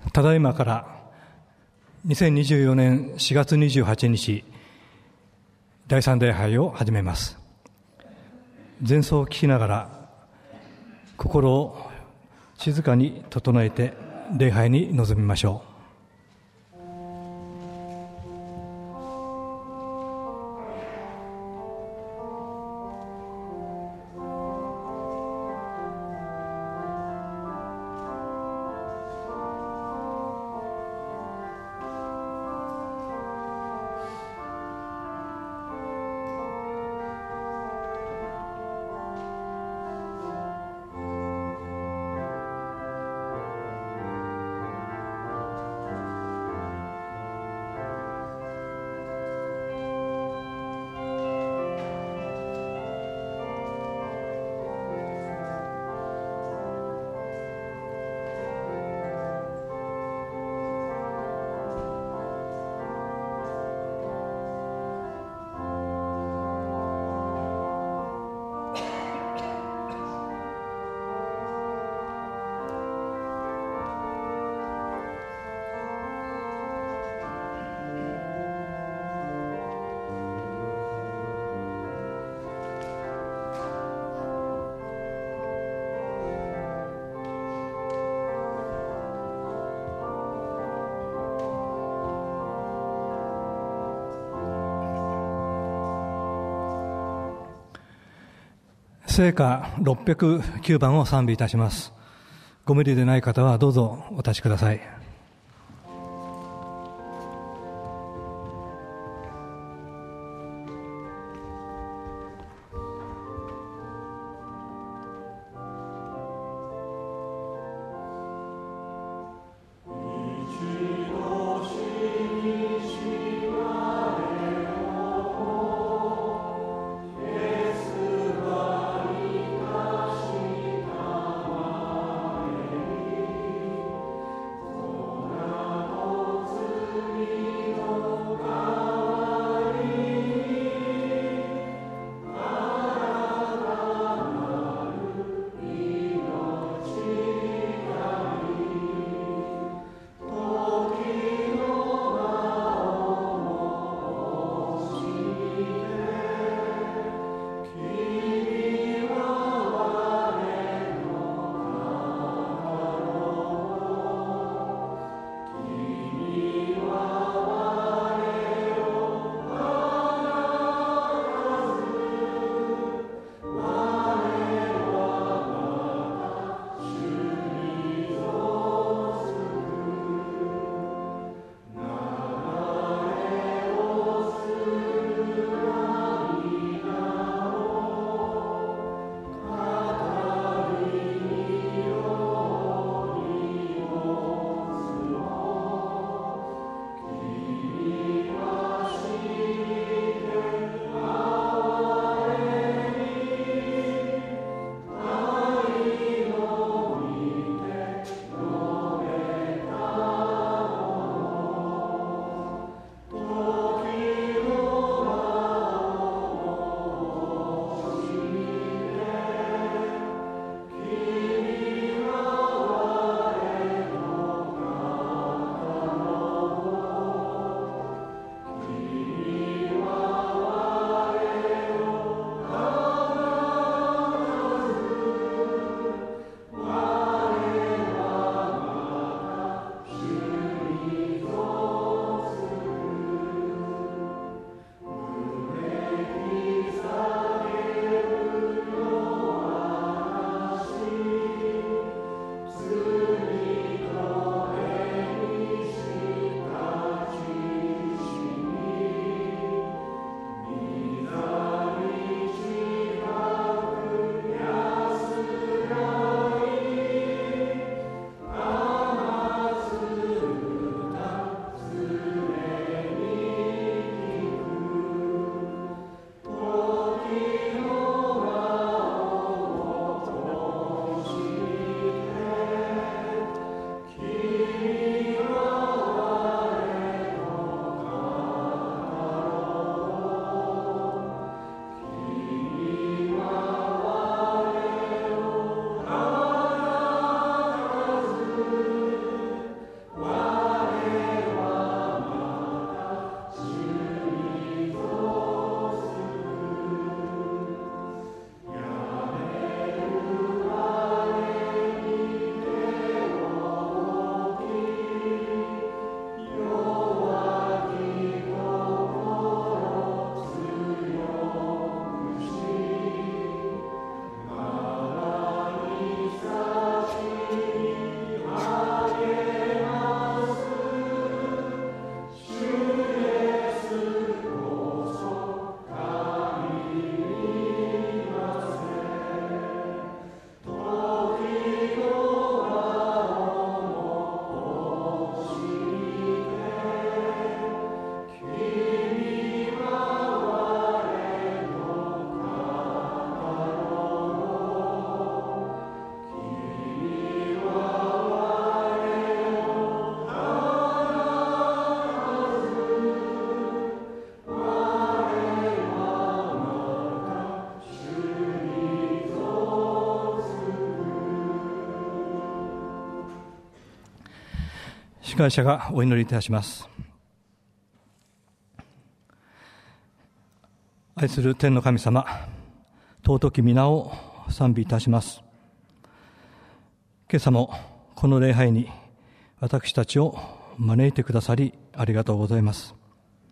ただいまから2024年4月28日第三礼拝を始めます。前奏を聴きながら心を静かに整えて礼拝に臨みましょう。聖歌609番を賛美いたします。ご無理でない方はどうぞお立ちください。 「 司会者がお祈りいたします。愛する天の神様、尊き皆を賛美いたします。今朝もこの礼拝に私たちを招いてくださりありがとうございます。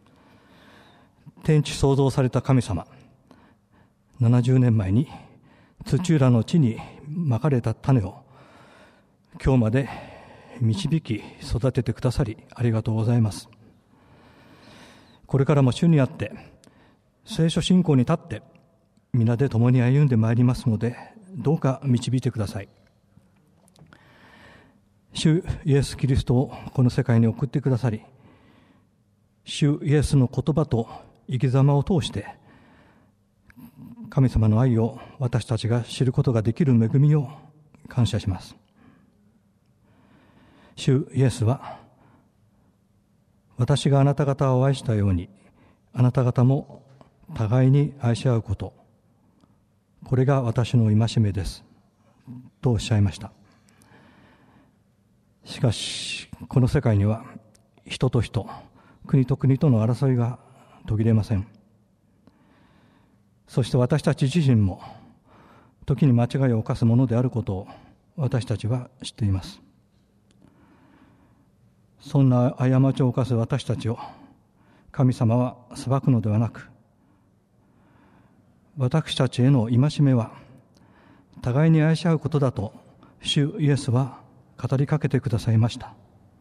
天地創造された神様、70年前に土浦の地にまかれた種を今日まで導き育ててくださりありがとうございます。これからも主にあって聖書信仰に立って皆で共に歩んでまいりますので、どうか導いてください。主イエス・キリストをこの世界に送ってくださり、主イエスの言葉と生き様を通して神様の愛を私たちが知ることができる恵みを感謝します。主イエスは、私があなた方を愛したようにあなた方も互いに愛し合うこと、これが私の戒めですとおっしゃいました。しかしこの世界には人と人、国と国との争いが途切れません。そして私たち自身も時に間違いを犯すものであることを私たちは知っています。そんな過ちを犯す私たちを神様は裁くのではなく、私たちへの戒めは互いに愛し合うことだと主イエスは語りかけてくださいました。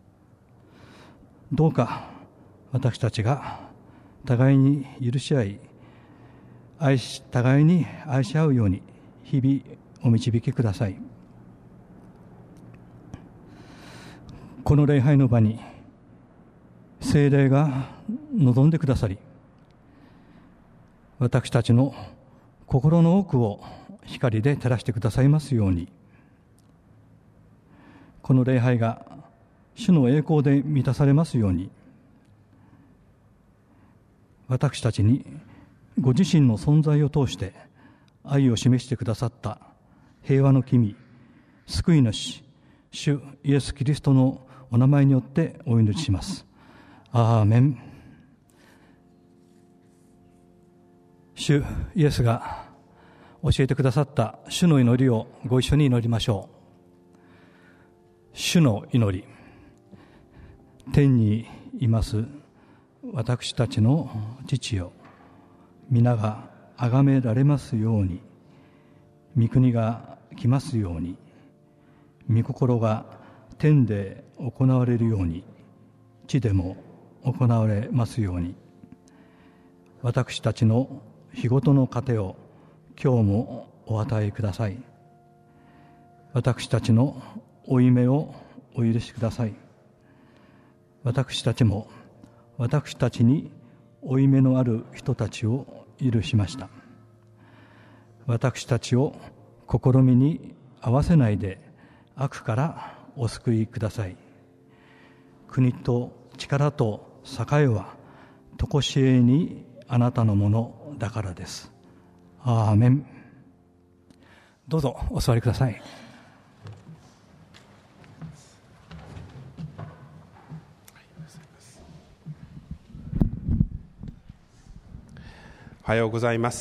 どうか私たちが互いに許し合い、互いに愛し合うように日々お導きください。この礼拝の場に聖霊が望んでくださり、私たちの心の奥を光で照らしてくださいますように、この礼拝が主の栄光で満たされますように、私たちにご自身の存在を通して愛を示してくださった平和の君、救い主、主イエス・キリストのお名前によってお祈りします。アーメン。主イエスが教えてくださった主の祈りをご一緒に祈りましょう。主の祈り。天にいます私たちの父よ、皆が崇められますように、御国が来ますように、御心が天で行われるように地でも行われますように。私たちの日ごとの糧を今日もお与えください。私たちの負い目をお許しください。私たちも私たちに負い目のある人たちを許しました。私たちを試みに合わせないで悪からお救いください。国と力と栄はとこしえにあなたのものだからです。アーメン。どうぞお座りください。 おはようございます。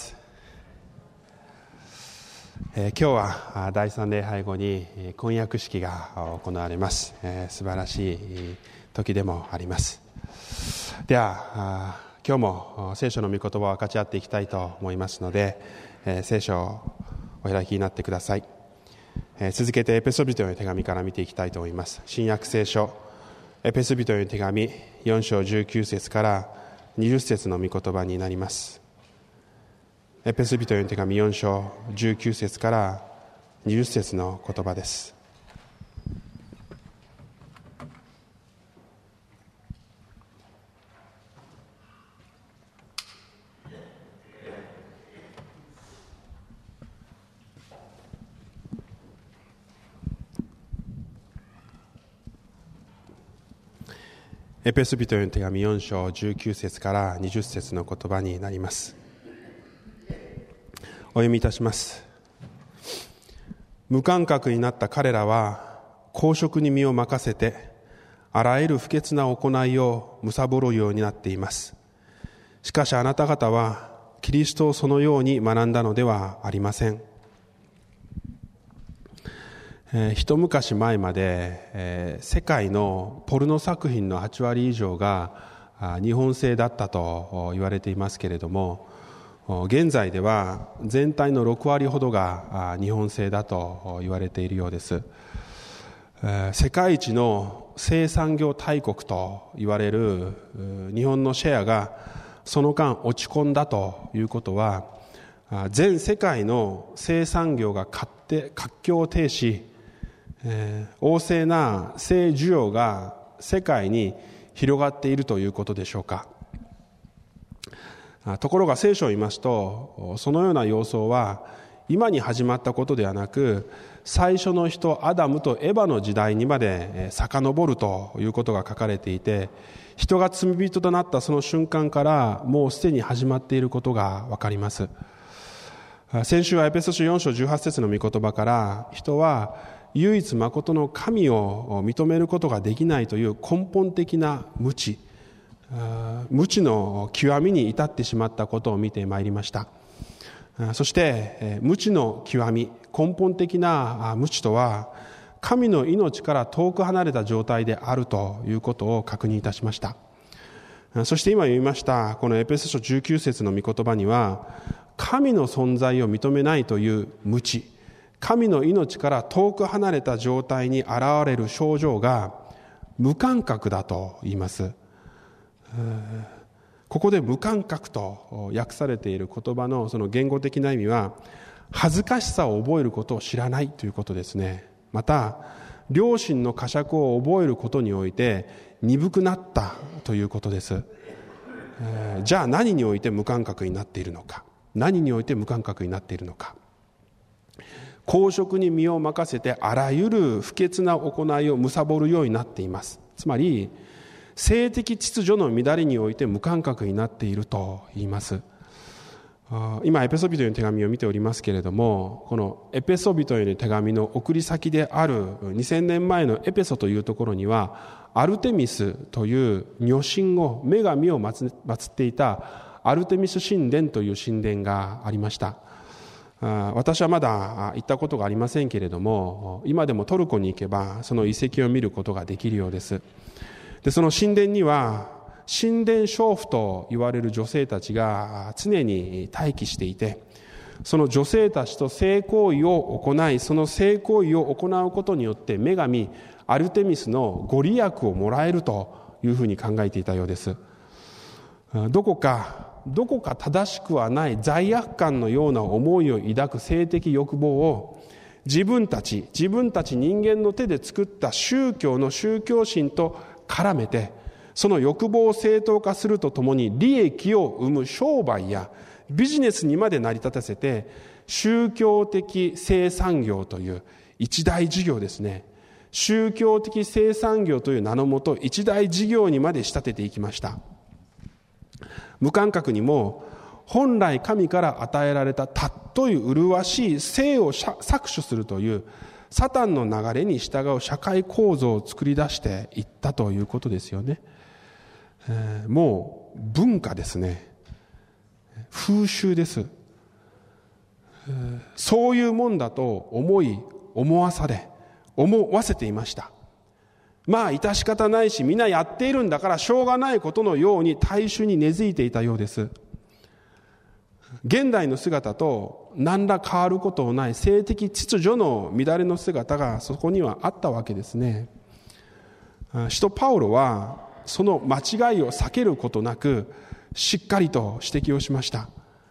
今日は第3礼拝後に婚約式が行われます。素晴らしい時でもあります。では今日も聖書の御言葉を分かち合っていきたいと思いますので、聖書をお開きになってください。続けてエペソビトへの手紙から見ていきたいと思います。新約聖書エペソビトへの手紙4章19節から20節の御言葉になります。エペソビトへの手紙4章19節から20節の言葉です。エペソビトへの手紙4章19節から20節の言葉になります。お読みいたします。無感覚になった彼らは公職に身を任せてあらゆる不潔な行いを貪るようになっています。しかしあなた方はキリストをそのように学んだのではありません。一昔前まで、世界のポルノ作品の8割以上が日本製だったと言われていますけれども、現在では全体の6割ほどが日本製だと言われているようです。世界一の生産業大国と言われる日本のシェアがその間落ち込んだということは、全世界の生産業が活況を呈し、旺盛な性需要が世界に広がっているということでしょうか。ところが聖書を見ますと、そのような様相は今に始まったことではなく、最初の人アダムとエバの時代にまで遡るということが書かれていて、人が罪人となったその瞬間からもうすでに始まっていることがわかります。先週はエペソ書4章18節の御言葉から、人は唯一誠の神を認めることができないという根本的な無知の極みに至ってしまったことを見てまいりました。そして無知の極み、根本的な無知とは神の命から遠く離れた状態であるということを確認いたしました。そして今読みましたこのエペソ書19節の御言葉には、神の存在を認めないという無知、神の命から遠く離れた状態に現れる症状が無感覚だと言います。ここで無感覚と訳されている言葉のその言語的な意味は、恥ずかしさを覚えることを知らないということですね。また良心の呵責を覚えることにおいて鈍くなったということです。じゃあ何において無感覚になっているのか、何において無感覚になっているのか。公職に身を任せてあらゆる不潔な行いを貪るようになっています。つまり性的秩序の乱れにおいて無感覚になっていると言います。今エペソビトへの手紙を見ておりますけれども、このエペソビトへの手紙の送り先である2000年前のエペソというところには、アルテミスという女神を、女神を祀っていたアルテミス神殿という神殿がありました。私はまだ行ったことがありませんけれども、今でもトルコに行けばその遺跡を見ることができるようです。で、その神殿には神殿娼婦と言われる女性たちが常に待機していて、その女性たちと性行為を行い、その性行為を行うことによって女神アルテミスのご利益をもらえるというふうに考えていたようです。どこか正しくはない罪悪感のような思いを抱く性的欲望を自分たち人間の手で作った宗教の宗教心と絡めて、その欲望を正当化するとともに利益を生む商売やビジネスにまで成り立たせて、宗教的生産業という一大事業ですね、宗教的生産業という名のもと一大事業にまで仕立てていきました。無感覚にも本来神から与えられた尊い麗しい性を搾取するというサタンの流れに従う社会構造を作り出していったということですよね。もう文化ですね、風習です。そういうもんだと思わせていました。まあ致し方ないし、みんなやっているんだからしょうがないことのように大衆に根付いていたようです。現代の姿と何ら変わることのない性的秩序の乱れの姿がそこにはあったわけですね。使徒パウロはその間違いを避けることなくしっかりと指摘をしました。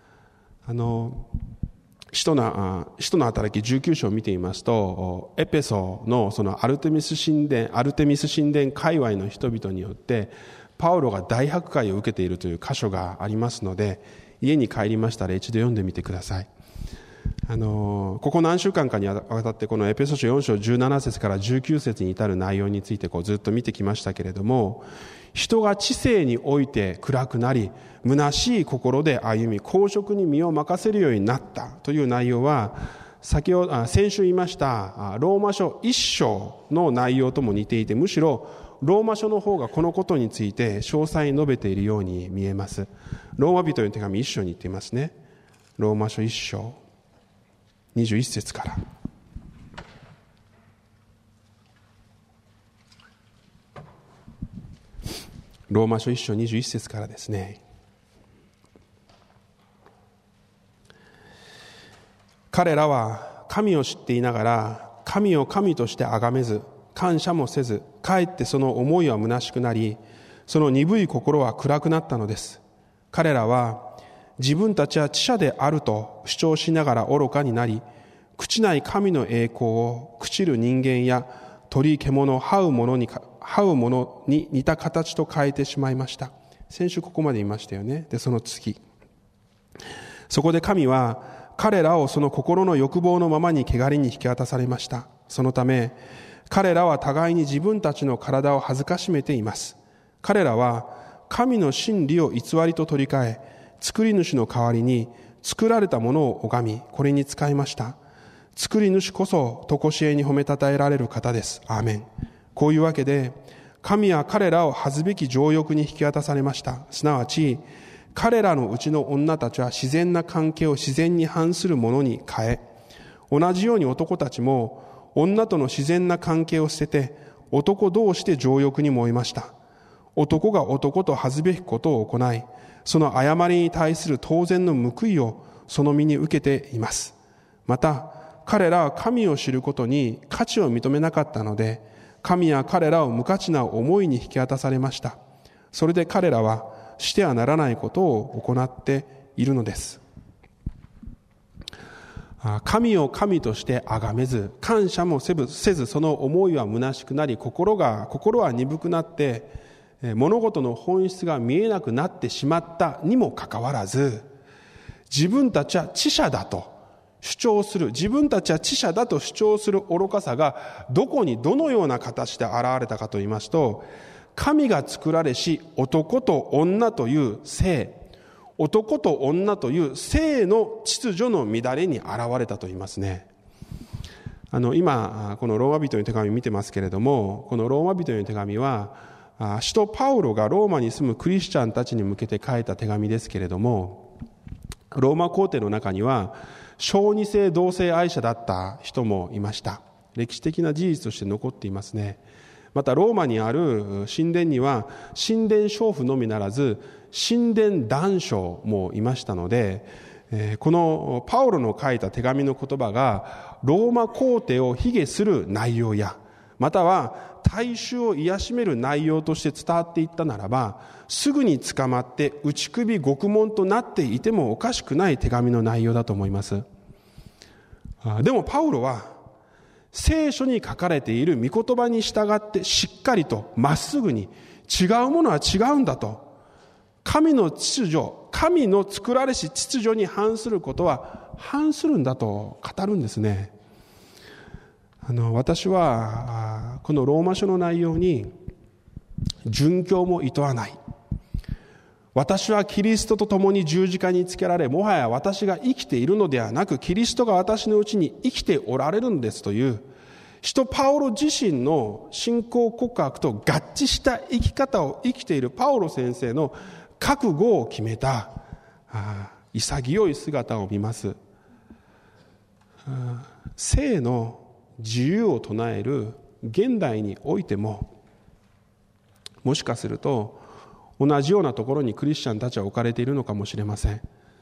使徒の働き19章を見ていますと、エペソのそのアルテミス神殿界隈の人々によってパウロが大迫害を受けているという箇所がありますので、家に帰りましたら一度読んでみてください。ここ何週間かにわたってこのエペソ書4章17節から19節に至る内容についてずっと見てきましたけれども、人が知性において暗くなり、虚しい心で歩み、公職に身を任せるようになったという内容は、 先週言いましたローマ書1章の内容とも似ていて、むしろローマ書の方がこのことについて詳細に述べているように見えます。ローマ人への手紙1章に言っていますね。ローマ書1章21節から。ローマ書1章21節からですね。彼らは神を知っていながら神を神として崇めず、感謝もせず、かえってその思いは虚しくなり、その鈍い心は暗くなったのです。彼らは自分たちは知者であると主張しながら愚かになり、朽ちない神の栄光を朽ちる人間や鳥、獣、這うものに似た形と変えてしまいました。先週ここまで言いましたよね。で、その次。そこで神は彼らをその心の欲望のままに汚れに引き渡されました。そのため彼らは互いに自分たちの体を恥ずかしめています。彼らは神の真理を偽りと取り替え、作り主の代わりに作られたものを拝み、これに使いました。作り主こそ常しえに褒めたたえられる方です。アーメン。こういうわけで神は彼らを恥ずべき情欲に引き渡されました。すなわち彼らのうちの女たちは自然な関係を自然に反するものに変え、同じように男たちも女との自然な関係を捨てて男同士で情欲に燃えました。男が男と恥ずべきことを行い、その誤りに対する当然の報いをその身に受けています。また彼らは神を知ることに価値を認めなかったので、神は彼らを無価値な思いに引き渡されました。それで彼らはしてはならないことを行っているのです。神を神として崇めず、感謝もせず、その思いは虚しくなり、心は鈍くなって、物事の本質が見えなくなってしまったにもかかわらず、自分たちは知者だと主張する愚かさがどこにどのような形で現れたかと言いますと、神が作られし男と女という性の秩序の乱れに現れたと言いますね。今このローマ人の手紙見てますけれども、このローマ人の手紙は使徒パウロがローマに住むクリスチャンたちに向けて書いた手紙ですけれども、ローマ皇帝の中には小児性同性愛者だった人もいました。歴史的な事実として残っていますね。またローマにある神殿には神殿娼婦のみならず神殿男娼もいましたので、このパウロの書いた手紙の言葉がローマ皇帝を卑下する内容や、または大衆を癒しめる内容として伝わっていったならば、すぐに捕まって打首獄門となっていてもおかしくない手紙の内容だと思います。でもパウロは聖書に書かれている御言葉に従ってしっかりとまっすぐに、違うものは違うんだと、神の秩序、神の作られし秩序に反することは反するんだと語るんですね。私はこのローマ書の内容に殉教も厭わない、私はキリストと共に十字架につけられ、もはや私が生きているのではなくキリストが私のうちに生きておられるんですという使徒パウロ自身の信仰告白と合致した生き方を生きているパウロ先生の覚悟を決めた潔い姿を見ます。性の自由を唱える現代においても、もしかすると同じようなところにクリスチャンたちは置かれているのかもしれません。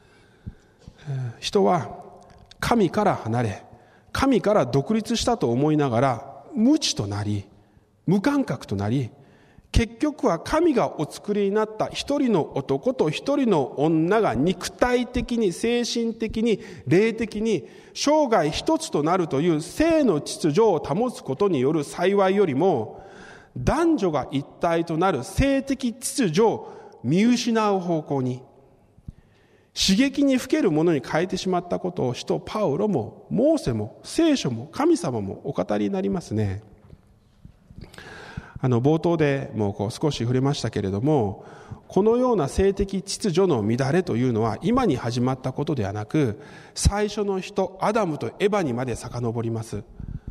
人は神から離れ、神から独立したと思いながら無知となり、無感覚となり、結局は神がお作りになった一人の男と一人の女が肉体的に、精神的に、霊的に生涯一つとなるという性の秩序を保つことによる幸いよりも、男女が一体となる性的秩序を見失う方向に、刺激にふけるものに変えてしまったことを使徒パウロもモーセも聖書も神様もお語りになりますね。 冒頭でも少し触れましたけれども、このような性的秩序の乱れというのは今に始まったことではなく、最初の人アダムとエバにまで遡ります。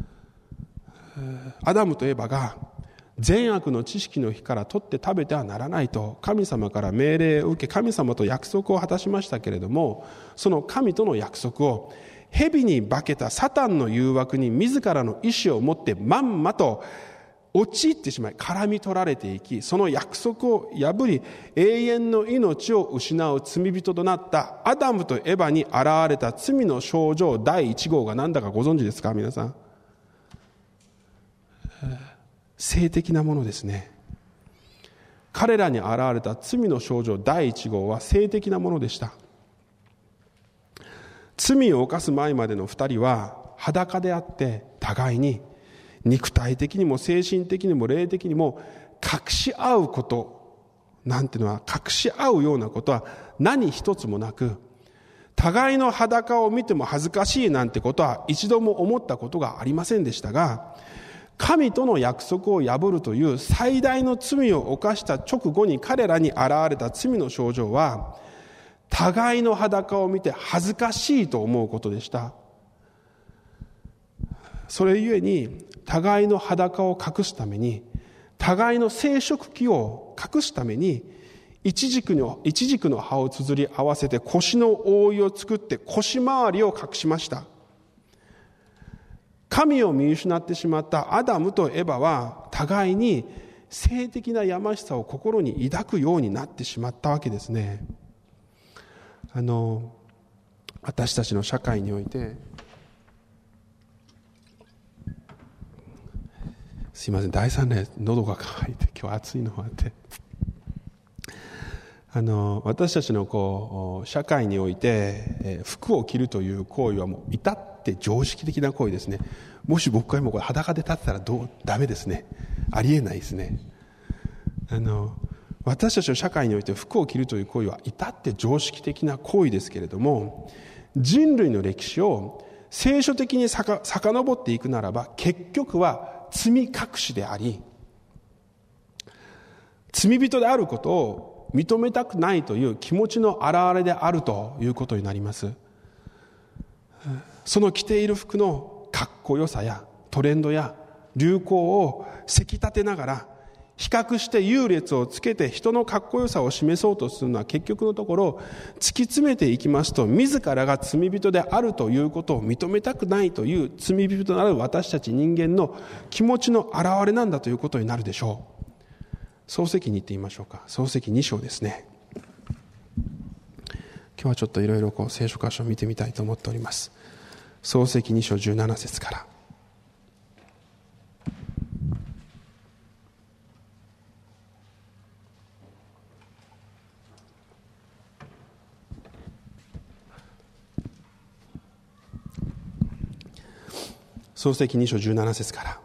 アダムとエバが善悪の知識の木から取って食べてはならないと神様から命令を受け、神様と約束を果たしましたけれども、その神との約束を蛇に化けたサタンの誘惑に自らの意志を持ってまんまと陥ってしまい、絡み取られていき、その約束を破り永遠の命を失う罪人となったアダムとエバに現れた罪の症状第1号が何だかご存知ですか？皆さん、性的なものですね。彼らに現れた罪の症状第1号は性的なものでした。罪を犯す前までの2人は裸であって、互いに肉体的にも精神的にも霊的にも隠し合うことなんていうのは、隠し合うようなことは何一つもなく、互いの裸を見ても恥ずかしいなんてことは一度も思ったことがありませんでしたが、神との約束を破るという最大の罪を犯した直後に彼らに現れた罪の症状は、互いの裸を見て恥ずかしいと思うことでした。それゆえに互いの裸を隠すために、互いの生殖器を隠すために、一軸の葉をつづり合わせて腰の覆いを作って腰回りを隠しました。神を見失ってしまったアダムとエバは互いに性的なやましさを心に抱くようになってしまったわけですね。私たちの社会において、すいません、第3例喉が渇いて今日暑いのもあって、私たちの社会において、服を着るという行為はもう至って常識的な行為ですね。もし僕が今裸で立ってたらダメですね。ありえないですね。私たちの社会において服を着るという行為は至って常識的な行為ですけれども、人類の歴史を聖書的に遡っていくならば、結局は罪隠しであり、罪人であることを認めたくないという気持ちの表れであるということになります。その着ている服のかっこよさやトレンドや流行をせき立てながら、比較して優劣をつけて人のかっこよさを示そうとするのは、結局のところ突き詰めていきますと、自らが罪人であるということを認めたくないという罪人となる私たち人間の気持ちの表れなんだということになるでしょう。創世記に行ってみましょうか。創世記2章ですね。今日はちょっといろいろ聖書箇所を見てみたいと思っております。創世記2章17節から。創世記2章17節から。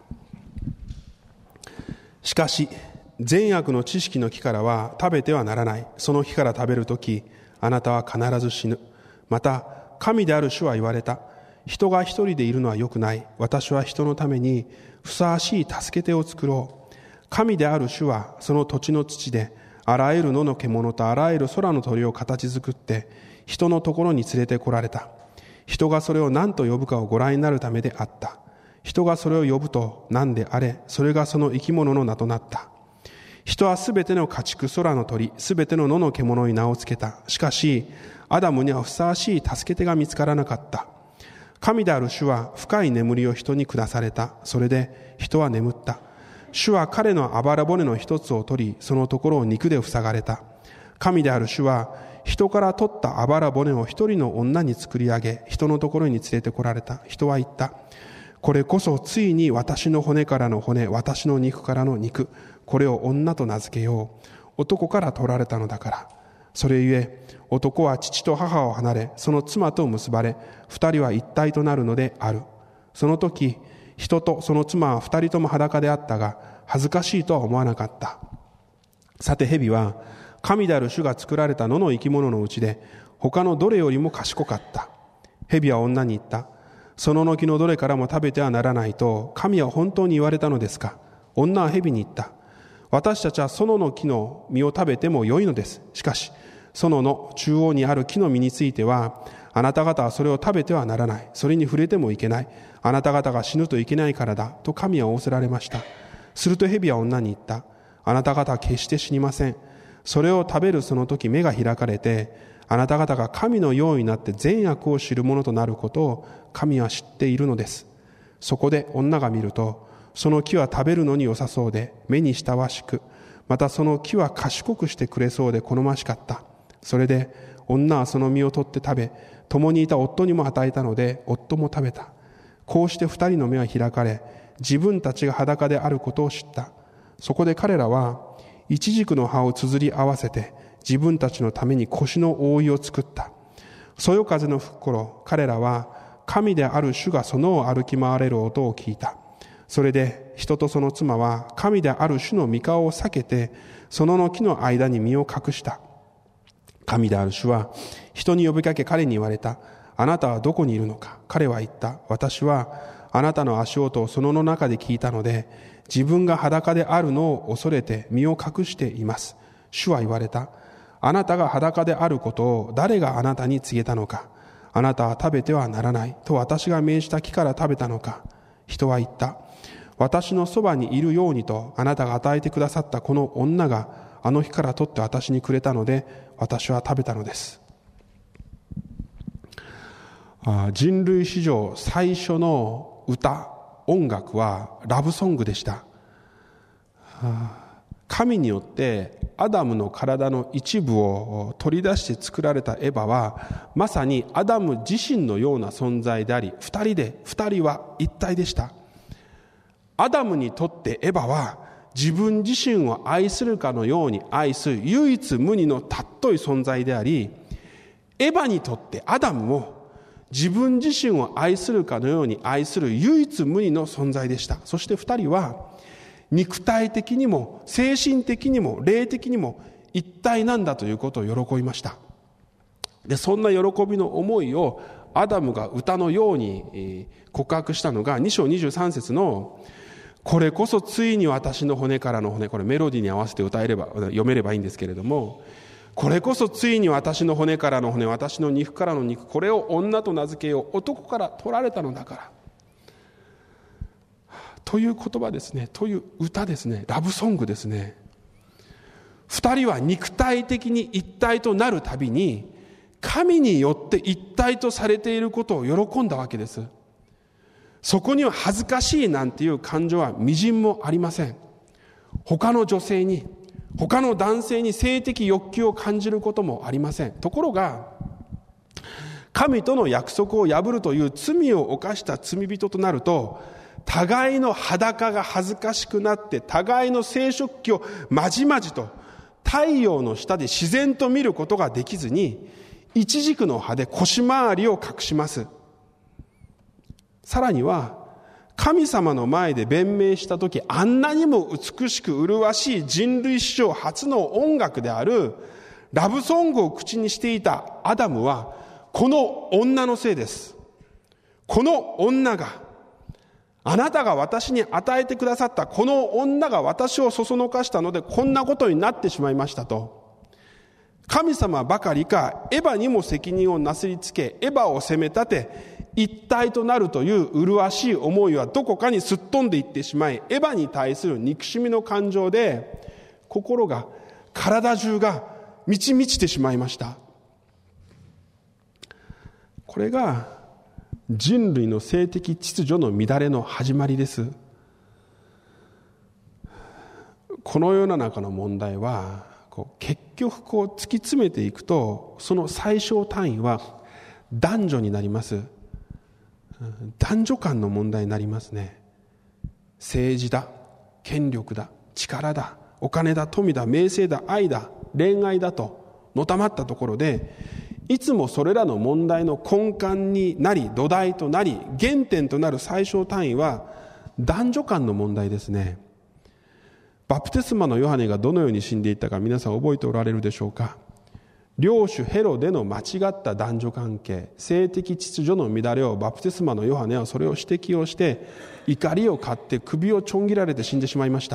しかし善悪の知識の木からは食べてはならない。その木から食べるとき、あなたは必ず死ぬ。また神である主は言われた。人が一人でいるのは良くない。私は人のためにふさわしい助け手を作ろう。神である主はその土地の土であらゆる野の獣とあらゆる空の鳥を形作って人のところに連れて来られた。人がそれを何と呼ぶかをご覧になるためであった。人がそれを呼ぶと何であれ、それがその生き物の名となった。人はすべての家畜、空の鳥、すべての野の獣に名をつけた。しかしアダムにはふさわしい助け手が見つからなかった。神である主は深い眠りを人に下された。それで人は眠った。主は彼のあばら骨の一つを取り、そのところを肉で塞がれた。神である主は人から取ったあばら骨を一人の女に作り上げ、人のところに連れて来られた。人は言った。これこそついに私の骨からの骨、私の肉からの肉。これを女と名付けよう。男から取られたのだから。それゆえ男は父と母を離れ、その妻と結ばれ、二人は一体となるのである。その時人とその妻は二人とも裸であったが、恥ずかしいとは思わなかった。さて蛇は神である主が作られた野の生き物のうちで他のどれよりも賢かった。蛇は女に言った。その木のどれからも食べてはならないと神は本当に言われたのですか。 女は蛇に言った。私たちは園の木の実を食べても良いのです。しかし、園の中央にある木の実については、あなた方はそれを食べてはならない。それに触れてもいけない。あなた方が死ぬといけないからだ。と神は仰せられました。すると蛇は女に言った。あなた方は決して死にません。それを食べるその時目が開かれて、あなた方が神のようになって善悪を知るものとなることを神は知っているのです。そこで女が見ると、その木は食べるのに良さそうで、目に親しく、またその木は賢くしてくれそうで好ましかった。それで女はその実を取って食べ、共にいた夫にも与えたので、夫も食べた。こうして二人の目は開かれ、自分たちが裸であることを知った。そこで彼らは、イチジクの葉をつづり合わせて、自分たちのために腰の覆いを作った。そよ風の吹く頃、彼らは、神である主が園を歩き回れる音を聞いた。それで人とその妻は神である主の御顔を避けて園の木の間に身を隠した。神である主は人に呼びかけ彼に言われた。あなたはどこにいるのか。彼は言った。私はあなたの足音を園の中で聞いたので、自分が裸であるのを恐れて身を隠しています。主は言われた。あなたが裸であることを誰があなたに告げたのか。あなたは食べてはならないと私が命じた木から食べたのか。人は言った。私のそばにいるようにとあなたが与えてくださったこの女があの日から取って私にくれたので私は食べたのです。人類史上最初の歌、音楽はラブソングでした。神によってアダムの体の一部を取り出して作られたエヴァはまさにアダム自身のような存在であり、二人は一体でした。アダムにとってエヴァは自分自身を愛するかのように愛す唯一無二の尊い存在であり、エヴァにとってアダムも自分自身を愛するかのように愛する唯一無二の存在でした。そして二人は肉体的にも精神的にも霊的にも一体なんだということを喜びました。で、そんな喜びの思いをアダムが歌のように告白したのが2章23節のこれこそついに私の骨からの骨、これメロディーに合わせて読めればいいんですけれども、これこそついに私の骨からの骨、私の肉からの肉、これを女と名付けよう、男から取られたのだからという言葉ですね、という歌ですね、ラブソングですね。二人は肉体的に一体となるたびに神によって一体とされていることを喜んだわけです。そこには恥ずかしいなんていう感情はみじんもありません。他の女性に、他の男性に性的欲求を感じることもありません。ところが神との約束を破るという罪を犯した罪人となると、互いの裸が恥ずかしくなって互いの生殖器をまじまじと太陽の下で自然と見ることができずに、イチジクの葉で腰回りを隠します。さらには神様の前で弁明したとき、あんなにも美しく麗しい人類史上初の音楽であるラブソングを口にしていたアダムはこの女のせいです。この女が、あなたが私に与えてくださったこの女が私をそそのかしたのでこんなことになってしまいましたと。神様ばかりかエヴァにも責任をなすりつけ、エヴァを責め立て一体となるという麗しい思いはどこかにすっ飛んでいってしまい、エヴァに対する憎しみの感情で心が、体中が満ち満ちてしまいました。これが人類の性的秩序の乱れの始まりです。この世の中の問題は結局突き詰めていくと、その最小単位は男女になります。男女間の問題になりますね。政治だ、権力だ、力だ、お金だ、富だ、名声だ、愛だ、恋愛だとのたまったところで、いつもそれらの問題の根幹になり、土台となり、原点となる最小単位は男女間の問題ですね。バプテスマのヨハネがどのように死んでいったか皆さん覚えておられるでしょうか。 領主ヘロデの間違った男女関係、性的秩序の乱れをバプテスマのヨハネはそれを指摘をして怒りを買って首をちょん切られて死んでしまいました。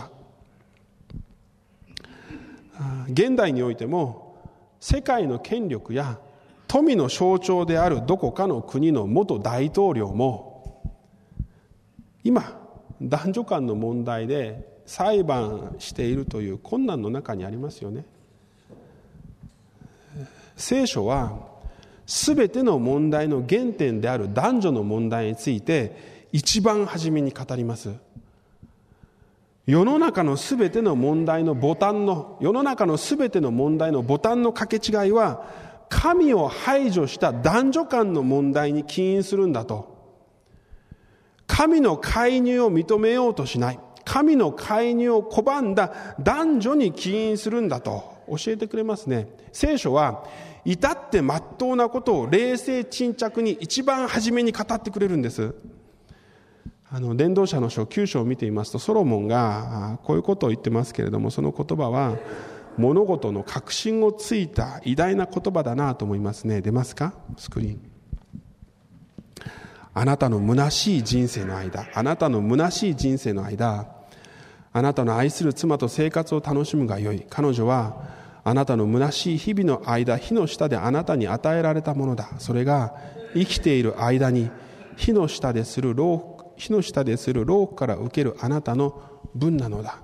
現代においても世界の権力や富の象徴であるどこかの国の元大統領も今男女間の問題で裁判しているという困難の中にありますよね。聖書はすべての問題の原点である男女の問題について一番初めに語ります。世の中のすべての問題のボタンの掛け違いは神を排除した男女間の問題に起因するんだと。神の介入を認めようとしない、神の介入を拒んだ男女に起因するんだと教えてくれますね。聖書は至って真っ当なことを冷静沈着に一番初めに語ってくれるんです。伝道者の書9章を見ていますと、ソロモンがこういうことを言ってますけれども、その言葉は物事の核心をついた偉大な言葉だなと思いますね。出ますか、スクリーン。あなたの虚しい人生の間、あなたの愛する妻と生活を楽しむがよい。彼女はあなたの虚しい日々の間、火の下であなたに与えられたものだ。それが生きている間に火の下でする労苦から受けるあなたの分なのだ。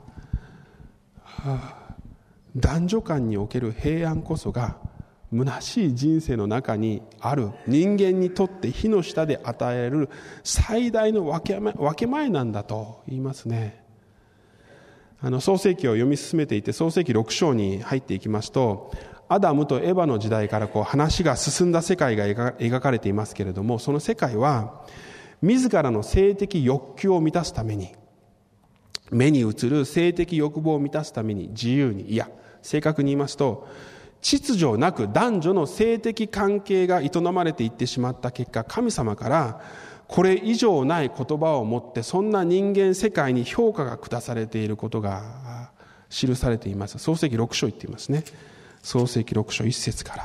男女間における平安こそが虚しい人生の中にある人間にとって火の下で与えられる最大の分け前なんだと言いますね。創世記を読み進めていて、創世記6章に入っていきますと、アダムとエバの時代から話が進んだ世界が描かれていますけれども、その世界は自らの性的欲求を満たすために、目に映る性的欲望を満たすために自由に、いや正確に言いますと秩序なく男女の性的関係が営まれていってしまった結果、神様からこれ以上ない言葉をもってそんな人間世界に評価が下されていることが記されています。創世記6章言っていますね。創世記6章1節から。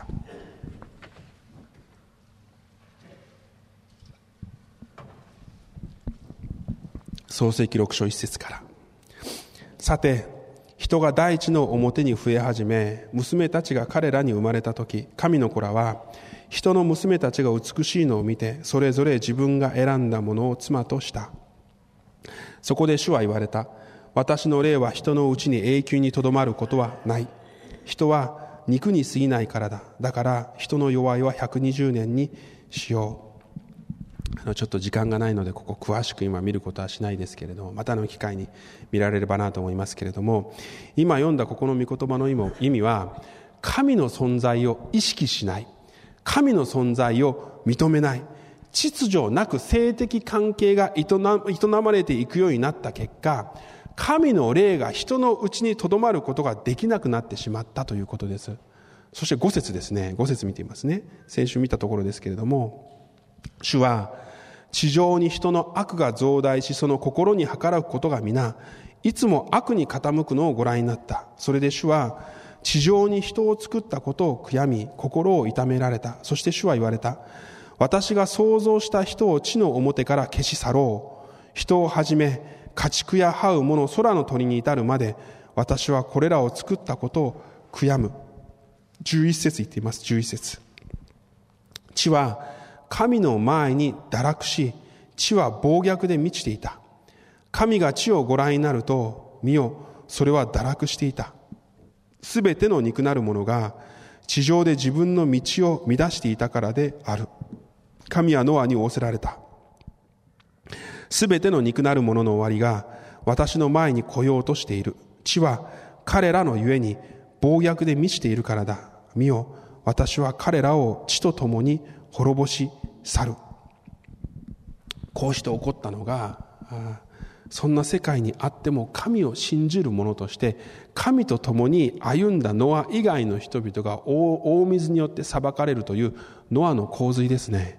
創世記6章1節から。さて人が大地の表に増え始め、娘たちが彼らに生まれたとき、神の子らは人の娘たちが美しいのを見て、それぞれ自分が選んだものを妻とした。そこで主は言われた。私の霊は人のうちに永久にとどまることはない。人は肉に過ぎないからだ。だから人の弱いは120年にしよう。ちょっと時間がないのでここ詳しく今見ることはしないですけれども、またの機会に見られればなと思いますけれども、今読んだここの御言葉の意味は、神の存在を意識しない、神の存在を認めない、秩序なく性的関係が営まれていくようになった結果、神の霊が人のうちにとどまることができなくなってしまったということです。そして5節ですね。5節見ていますね。先週見たところですけれども、主は地上に人の悪が増大し、その心に計らうことが皆いつも悪に傾くのをご覧になった。それで主は地上に人を作ったことを悔やみ、心を痛められた。そして主は言われた。私が創造した人を地の表から消し去ろう。人をはじめ家畜や這う者、空の鳥に至るまで、私はこれらを作ったことを悔やむ。11節言っています。11節。地は神の前に堕落し、地は暴虐で満ちていた。神が地をご覧になると、見よ、それは堕落していた。すべての肉なるものが地上で自分の道を乱していたからである。神はノアに仰せられた。すべての肉なるものの終わりが私の前に来ようとしている。地は彼らのゆえに暴虐で満ちているからだ。見よ、私は彼らを地とともに滅ぼし去る。こうして起こったのが、そんな世界にあっても神を信じる者として神と共に歩んだノア以外の人々が大水によって裁かれるというノアの洪水ですね。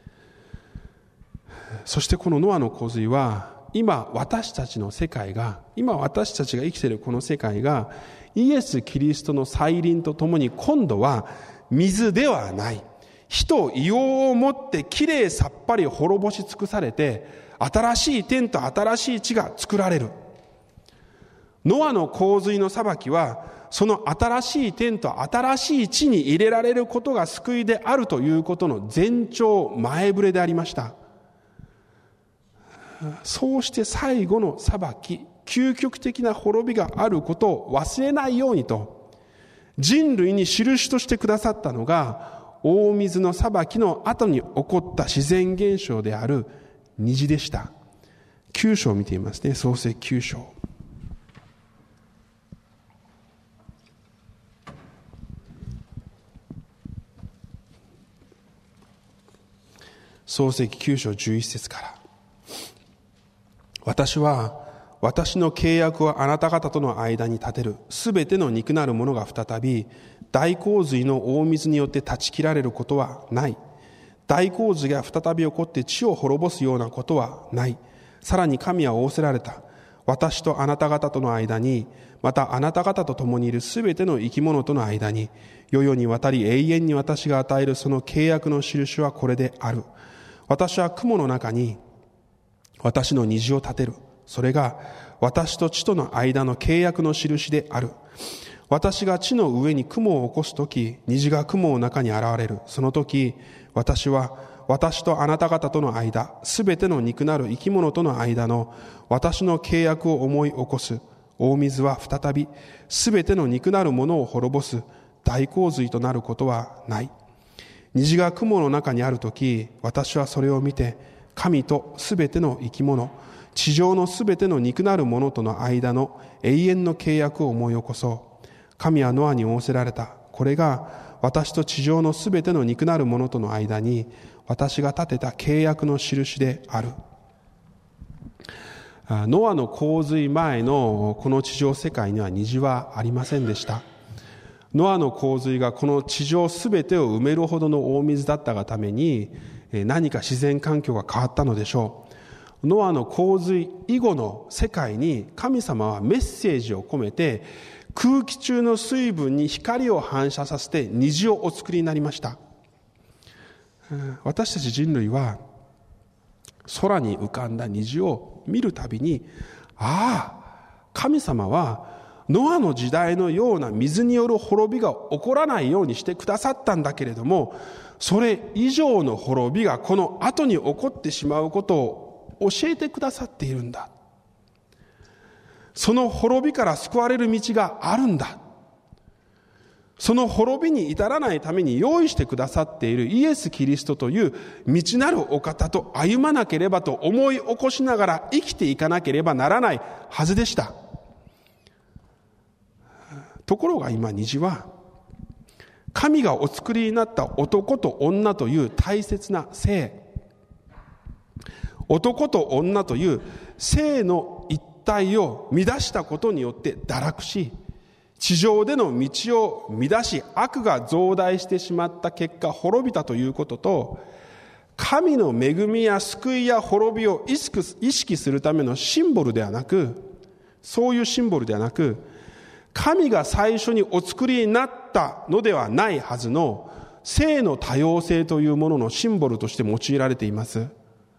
そしてこのノアの洪水は今私たちが生きているこの世界がイエス・キリストの再臨とともに今度は水ではない。火と硫黄をもってきれいさっぱり滅ぼし尽くされて、新しい天と新しい地が作られる。ノアの洪水の裁きは、その新しい天と新しい地に入れられることが救いであるということの前兆前触れでありました。そうして最後の裁き、究極的な滅びがあることを忘れないようにと、人類に印としてくださったのが、大水の裁きの後に起こった自然現象である虹でした。9章を見ていますね。創世9章。創世記9章11節から。私は私の契約をあなた方との間に立てる。すべての肉なるものが再び大洪水の大水によって断ち切られることはない。大洪水が再び起こって地を滅ぼすようなことはない。さらに神は仰せられた。私とあなた方との間に、またあなた方と共にいるすべての生き物との間に、世々にわたり永遠に私が与えるその契約の印はこれである。私は雲の中に私の虹を立てる。それが私と地との間の契約の印である。私が地の上に雲を起こすとき、虹が雲の中に現れる。その時、私は私とあなた方との間、すべての肉なる生き物との間の私の契約を思い起こす。大水は再びすべての肉なるものを滅ぼす大洪水となることはない。虹が雲の中にあるとき、私はそれを見て、神とすべての生き物、地上のすべての肉なるものとの間の永遠の契約を思い起こそう。神はノアに仰せられた。これが私と地上のすべての肉なるものとの間に私が立てた契約の印である。ノアの洪水前のこの地上世界には虹はありませんでした。ノアの洪水がこの地上すべてを埋めるほどの大水だったがために、何か自然環境が変わったのでしょう。ノアの洪水以後の世界に神様はメッセージを込めて、空気中の水分に光を反射させて虹をお作りになりました。私たち人類は空に浮かんだ虹を見るたびに、ああ、神様はノアの時代のような水による滅びが起こらないようにしてくださったんだけれども、それ以上の滅びがこの後に起こってしまうことを教えてくださっているんだ。その滅びから救われる道があるんだ。その滅びに至らないために用意してくださっているイエス・キリストという道なるお方と歩まなければと思い起こしながら生きていかなければならないはずでした。ところが今虹は、神がお作りになった男と女という大切な性、男と女という性の一体を乱したことによって堕落し、地上での道を乱し悪が増大してしまった結果滅びたということと、神の恵みや救いや滅びを意識するためのシンボルではなく、そういうシンボルではなく、神が最初にお作りになったのではないはずの性の多様性というもののシンボルとして用いられています。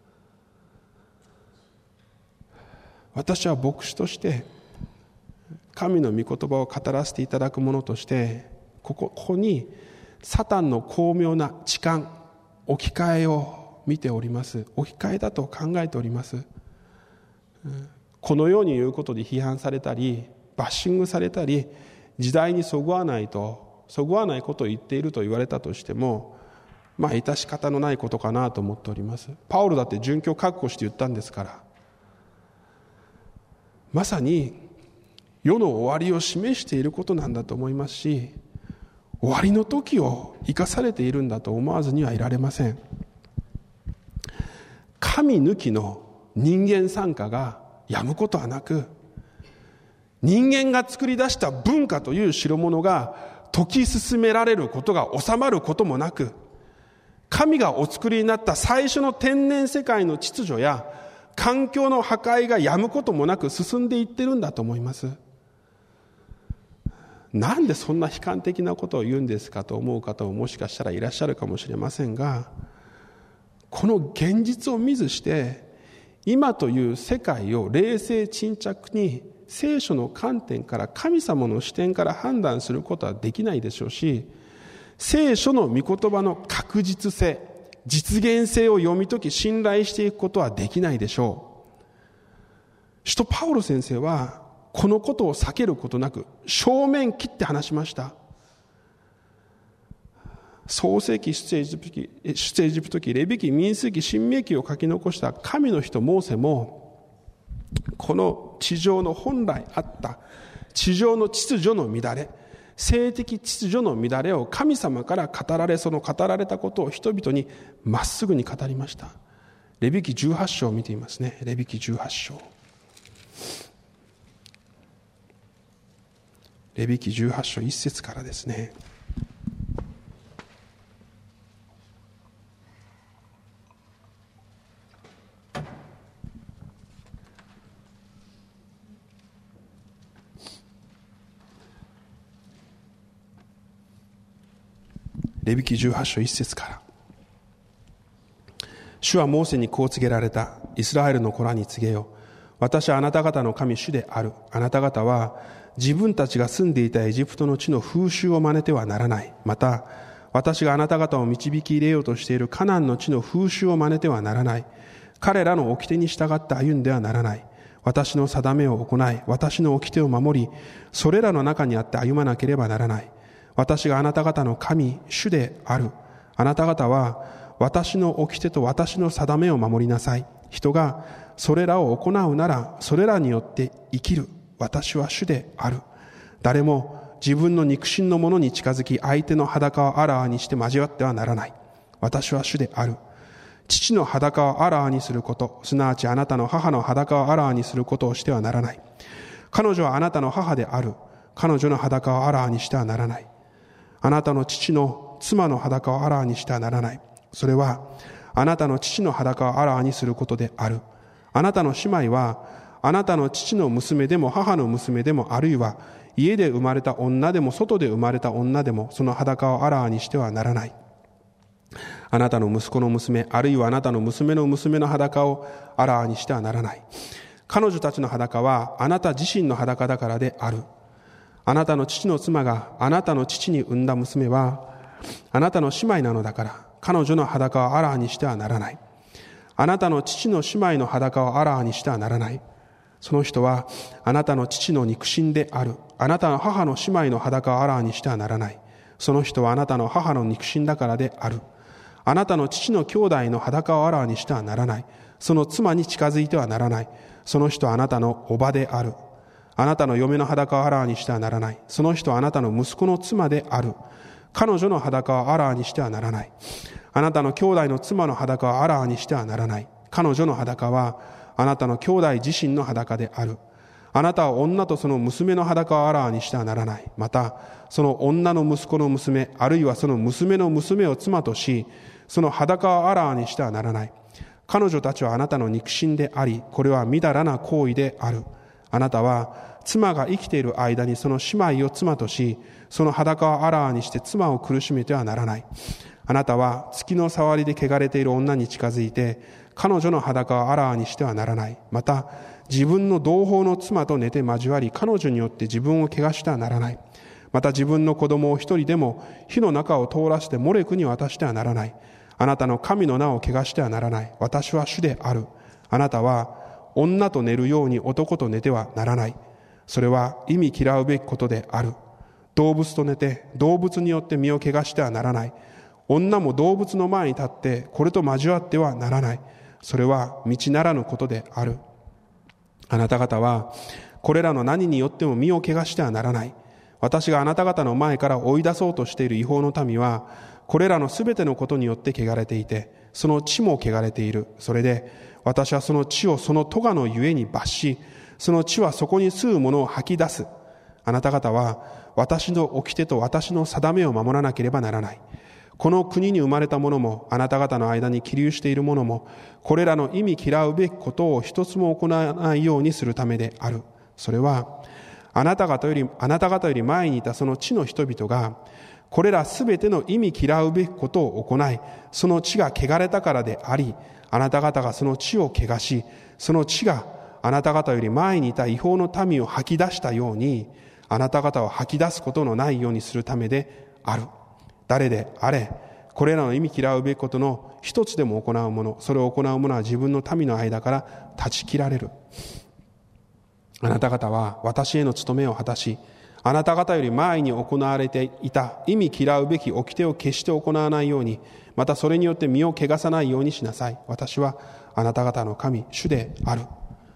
私は牧師として神の御言葉を語らせていただくものとして、ここにサタンの巧妙な痴漢、置き換えを見ております。置き換えだと考えております。このように言うことで批判されたりバッシングされたり、時代にそぐわないことを言っていると言われたとしても、致し方のないことかなと思っております。パウロだって殉教覚悟して言ったんですから、まさに世の終わりを示していることなんだと思いますし、終わりの時を生かされているんだと思わずにはいられません。神抜きの人間参加がやむことはなく、人間が作り出した文化という代物が解き進められることが収まることもなく、神がお作りになった最初の天然世界の秩序や環境の破壊がやむこともなく進んでいってるんだと思います。 なんでそんな悲観的なことを言うんですかと思う方ももしかしたらいらっしゃるかもしれませんが、この現実を見ずして今という世界を冷静沈着に聖書の観点から神様の視点から判断することはできないでしょうし、聖書の御言葉の確実性、実現性を読み解き信頼していくことはできないでしょう。使徒パウロ先生はこのことを避けることなく正面切って話しました。創世記、出エジプト記、レビ記、民数記、申命記を書き残した神の人モーセも、この地上の本来あった地上の秩序の乱れ、性的秩序の乱れを神様から語られ、その語られたことを人々にまっすぐに語りました。レビ記18章を見ていますね。レビ記18章。レビ記18章1節からですね。レビ記18章1節から。主はモーセにこう告げられた。イスラエルの子らに告げよ。私はあなた方の神主である。あなた方は自分たちが住んでいたエジプトの地の風習を真似てはならない。また、私があなた方を導き入れようとしているカナンの地の風習を真似てはならない。彼らの掟に従って歩んではならない。私の定めを行い、私の掟を守り、それらの中にあって歩まなければならない。私があなた方の神、主である。あなた方は私の掟と私の定めを守りなさい。人がそれらを行うなら、それらによって生きる。私は主である。誰も自分の肉親のものに近づき、相手の裸をあらわにして交わってはならない。私は主である。父の裸をあらわにすること、すなわちあなたの母の裸をあらわにすることをしてはならない。彼女はあなたの母である。彼女の裸をあらわにしてはならない。あなたの父の妻の裸をあらわにしてはならない。それはあなたの父の裸をあらわにすることである。あなたの姉妹はあなたの父の娘でも母の娘でも、あるいは家で生まれた女でも外で生まれた女でも、その裸をあらわにしてはならない。あなたの息子の娘、あるいはあなたの娘の娘の裸をあらわにしてはならない。彼女たちの裸はあなた自身の裸だからである。あなたの父の妻があなたの父に産んだ娘はあなたの姉妹なのだから、彼女の裸をあらわにしてはならない。あなたの父の姉妹の裸をあらわにしてはならない。その人はあなたの父の肉親である。あなたの母の姉妹の裸をあらわにしてはならない。その人はあなたの母の肉親だからである。あなたの父の兄弟の裸をあらわにしてはならない。その妻に近づいてはならない。その人はあなたの叔母である。あなたの嫁の裸をあらわにしてはならない。その人はあなたの息子の妻である。彼女の裸をあらわにしてはならない。あなたの兄弟の妻の裸をあらわにしてはならない。彼女の裸はあなたの兄弟自身の裸である。あなたは女とその娘の裸をあらわにしてはならない。また、その女の息子の娘、あるいはその娘の娘を妻とし、その裸をあらわにしてはならない。彼女たちはあなたの肉親であり、これはみだらな行為である。あなたは妻が生きている間にその姉妹を妻とし、その裸をあらわにして妻を苦しめてはならない。あなたは月の触りで汚れている女に近づいて、彼女の裸をあらわにしてはならない。また、自分の同胞の妻と寝て交わり、彼女によって自分を汚してはならない。また自分の子供を一人でも火の中を通らせてモレクに渡してはならない。あなたの神の名を汚してはならない。私は主である。あなたは女と寝るように男と寝てはならない。それは忌み嫌うべきことである。動物と寝て動物によって身を汚してはならない。女も動物の前に立ってこれと交わってはならない。それは道ならぬことである。あなた方はこれらの何によっても身を汚してはならない。私があなた方の前から追い出そうとしている違法の民はこれらのすべてのことによって汚れていて、その地も汚れている。それで私はその地をその咎のゆえに罰し、その地はそこに住む者を吐き出す。あなた方は私の掟と私の定めを守らなければならない。この国に生まれた者もあなた方の間に起立している者もこれらの忌み嫌うべきことを一つも行わないようにするためである。それはあなた方より前にいたその地の人々が、これらすべての忌み嫌うべきことを行い、その地が汚れたからであり、あなた方がその地を汚し、その地があなた方より前にいた違法の民を吐き出したように、あなた方を吐き出すことのないようにするためである。誰であれ、これらの忌み嫌うべきことの一つでも行う者、それを行う者は自分の民の間から断ち切られる。あなた方は私への務めを果たし、あなた方より前に行われていた忌み嫌うべき掟を決して行わないように、またそれによって身を汚さないようにしなさい。私はあなた方の神、主である。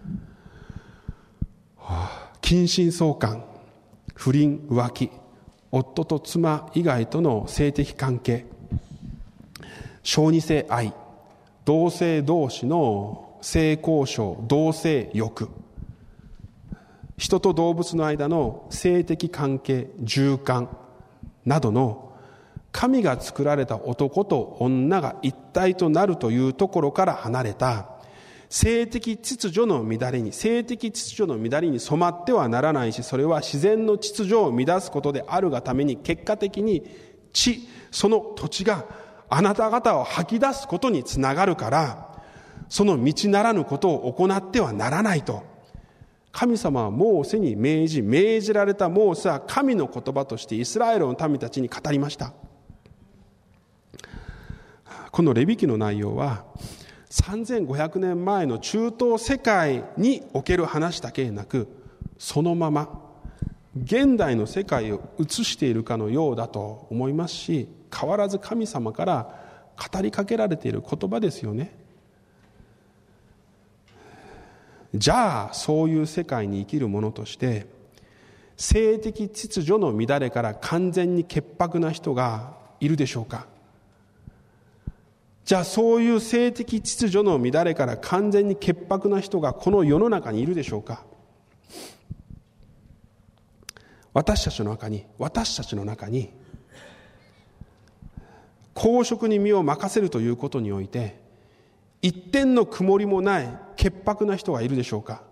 近親相関、不倫、浮気、夫と妻以外との性的関係、小児性愛、同性同士の性交渉、同性欲、人と動物の間の性的関係、従姦などの神が作られた男と女が一体となるというところから離れた性的秩序の乱れに染まってはならないし、それは自然の秩序を乱すことであるがために、結果的にその土地があなた方を吐き出すことにつながるから、その道ならぬことを行ってはならないと神様はモーセに命じられたモーセは神の言葉としてイスラエルの民たちに語りました。このレビ記の内容は3500年前の中東世界における話だけでなく、そのまま現代の世界を映しているかのようだと思いますし、変わらず神様から語りかけられている言葉ですよね。じゃあそういう世界に生きる者として、性的秩序の乱れから完全に潔白な人がいるでしょうか。じゃあそういう性的秩序の乱れから完全に潔白な人がこの世の中にいるでしょうか。私たちの中に公職に身を任せるということにおいて一点の曇りもない潔白な人がいるでしょうか。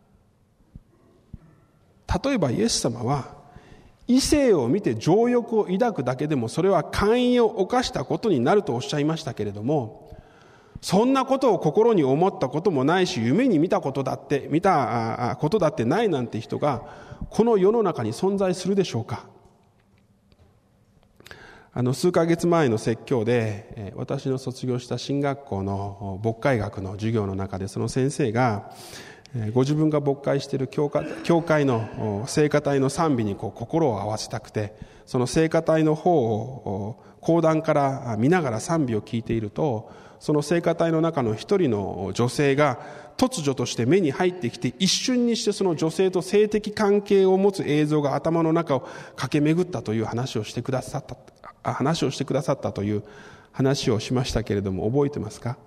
例えばイエス様は異性を見て情欲を抱くだけでもそれは姦淫を犯したことになるとおっしゃいましたけれども、そんなことを心に思ったこともないし、夢に見たことだってないなんて人がこの世の中に存在するでしょうか。数ヶ月前の説教で私の卒業した進学校の牧会学の授業の中で、その先生がご自分が牧会している教会の聖歌隊の賛美に心を合わせたくて、その聖歌隊の方を講談から見ながら賛美を聞いていると、その聖歌隊の中の一人の女性が突如として目に入ってきて、一瞬にしてその女性と性的関係を持つ映像が頭の中を駆け巡ったという話をしてくださったという話をしましたけれども、覚えてますか？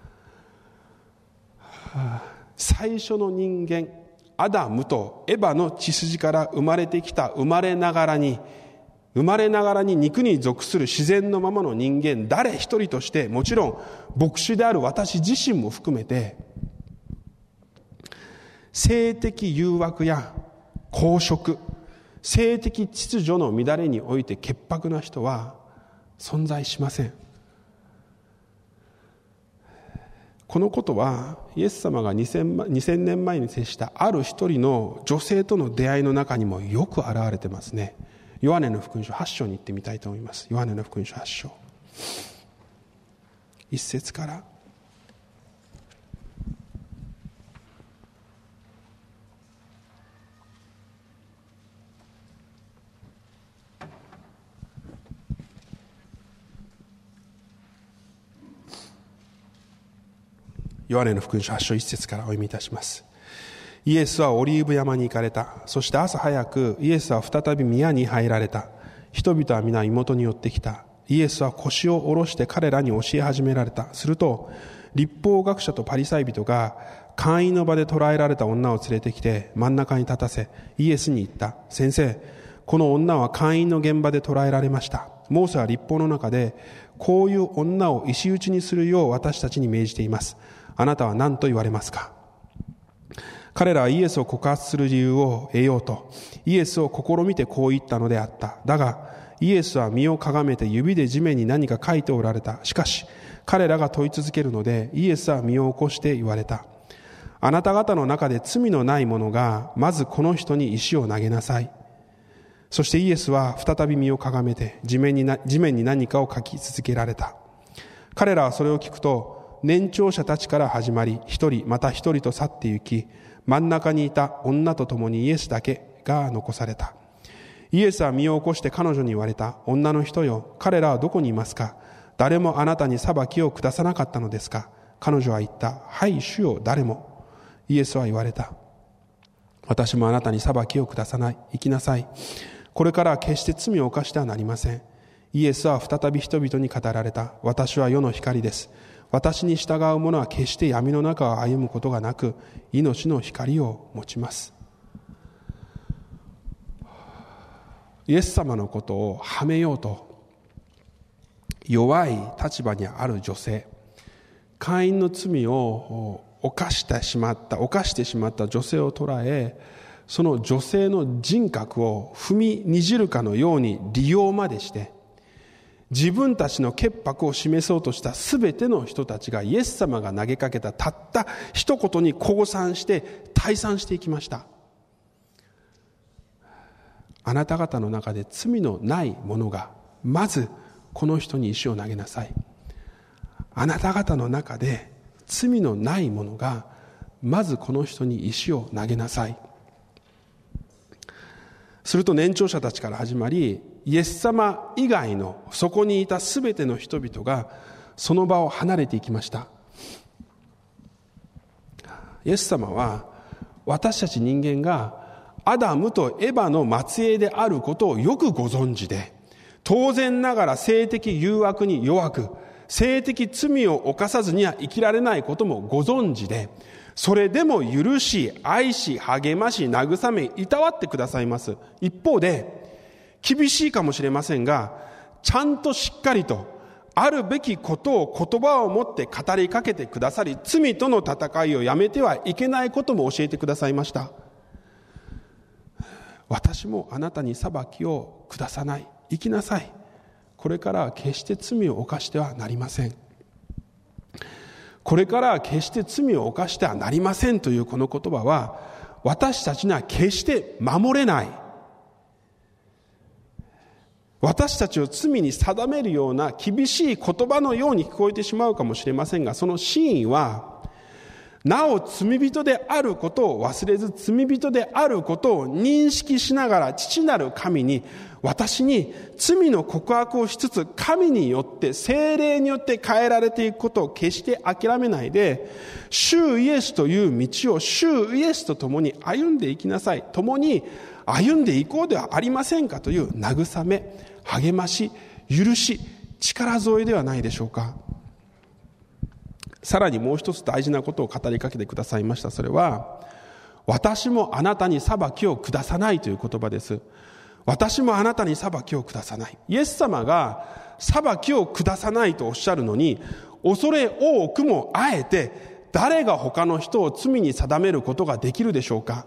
最初の人間アダムとエバの血筋から生まれてきた生まれながらに肉に属する自然のままの人間誰一人として、もちろん牧師である私自身も含めて、性的誘惑や公職、性的秩序の乱れにおいて潔白な人は存在しません。このことはイエス様が2000年前に接したある一人の女性との出会いの中にもよく現れてますね。ヨハネの福音書8章に行ってみたいと思います。ヨハネの福音書8章1節からヨハネの福音書8章1節からお読みいたします。イエスはオリーブ山に行かれた。そして朝早くイエスは再び宮に入られた。人々は皆妹に寄ってきた。イエスは腰を下ろして彼らに教え始められた。すると律法学者とパリサイ人が姦淫の場で捕らえられた女を連れてきて真ん中に立たせ、イエスに言った。先生、この女は姦淫の現場で捕らえられました。モーセは律法の中でこういう女を石打ちにするよう私たちに命じています。あなたは何と言われますか？ 彼らはイエスを告発する理由を得ようと、イエスを試みてこう言ったのであった。だが、イエスは身をかがめて指で地面に何か書いておられた。しかし、彼らが問い続けるので、イエスは身を起こして言われた。あなた方の中で罪のない者が、まずこの人に石を投げなさい。そしてイエスは再び身をかがめて、地面に何かを書き続けられた。彼らはそれを聞くと、年長者たちから始まり、一人また一人と去って行き、真ん中にいた女と共にイエスだけが残された。イエスは身を起こして彼女に言われた。女の人よ、彼らはどこにいますか？誰もあなたに裁きを下さなかったのですか？彼女は言った。はい、主よ、誰も。イエスは言われた。私もあなたに裁きを下さない。行きなさい。これからは決して罪を犯してはなりません。イエスは再び人々に語られた。私は世の光です。私に従う者は決して闇の中を歩むことがなく、命の光を持ちます。イエス様のことをはめようと、弱い立場にある女性、姦淫の罪を犯してしまった女性を捉え、その女性の人格を踏みにじるかのように利用までして、自分たちの潔白を示そうとしたすべての人たちがイエス様が投げかけたたった一言に降参して退散していきました。あなた方の中で罪のない者がまずこの人に石を投げなさい。あなた方の中で罪のない者がまずこの人に石を投げなさい。すると年長者たちから始まり、イエス様以外のそこにいたすべての人々がその場を離れていきました。イエス様は私たち人間がアダムとエバの末裔であることをよくご存知で、当然ながら性的誘惑に弱く、性的罪を犯さずには生きられないこともご存知で、それでも許し、愛し、励まし、慰め、いたわってくださいます。一方で、厳しいかもしれませんが、ちゃんとしっかりと、あるべきことを言葉を持って語りかけてくださり、罪との戦いをやめてはいけないことも教えてくださいました。私もあなたに裁きを下さない。行きなさい。これからは決して罪を犯してはなりません。これからは決して罪を犯してはなりませんというこの言葉は、私たちには決して守れない。私たちを罪に定めるような厳しい言葉のように聞こえてしまうかもしれませんが、その真意は、なお罪人であることを忘れず、罪人であることを認識しながら、父なる神に、私に罪の告白をしつつ、神によって、聖霊によって変えられていくことを決して諦めないで、主イエスという道を主イエスと共に歩んでいきなさい。共に歩んでいこうではありませんかという慰め、励まし、許し、力添えではないでしょうか。さらにもう一つ大事なことを語りかけてくださいました。それは、私もあなたに裁きを下さないという言葉です。私もあなたに裁きを下さない。イエス様が裁きを下さないとおっしゃるのに、恐れ多くもあえて誰が他の人を罪に定めることができるでしょうか。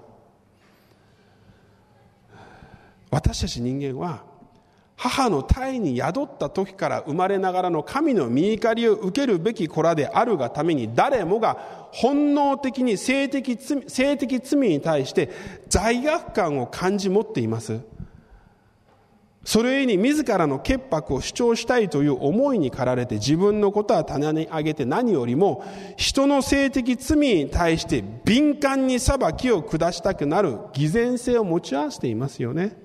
私たち人間は母の胎に宿った時から生まれながらの神の御怒りを受けるべき子らであるがために、誰もが本能的に性的罪に対して罪悪感を感じ持っています。それゆえに自らの潔白を主張したいという思いに駆られて、自分のことは棚に上げて、何よりも人の性的罪に対して敏感に裁きを下したくなる偽善性を持ち合わせていますよね。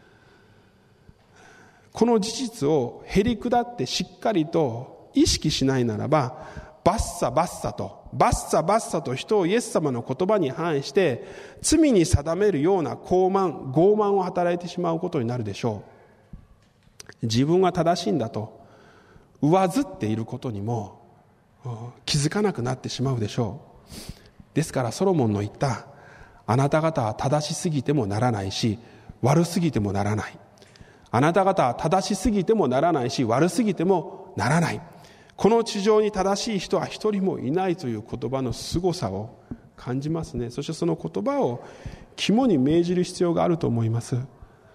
この事実をへり下ってしっかりと意識しないならば、バッサバッサと人をイエス様の言葉に反して罪に定めるような傲慢を働いてしまうことになるでしょう。自分は正しいんだと上ずっていることにも気づかなくなってしまうでしょう。ですからソロモンの言った、あなた方は正しすぎてもならないし悪すぎてもならない。あなた方は正しすぎてもならないし悪すぎてもならない。この地上に正しい人は一人もいないという言葉の凄さを感じますね。そしてその言葉を肝に銘じる必要があると思います。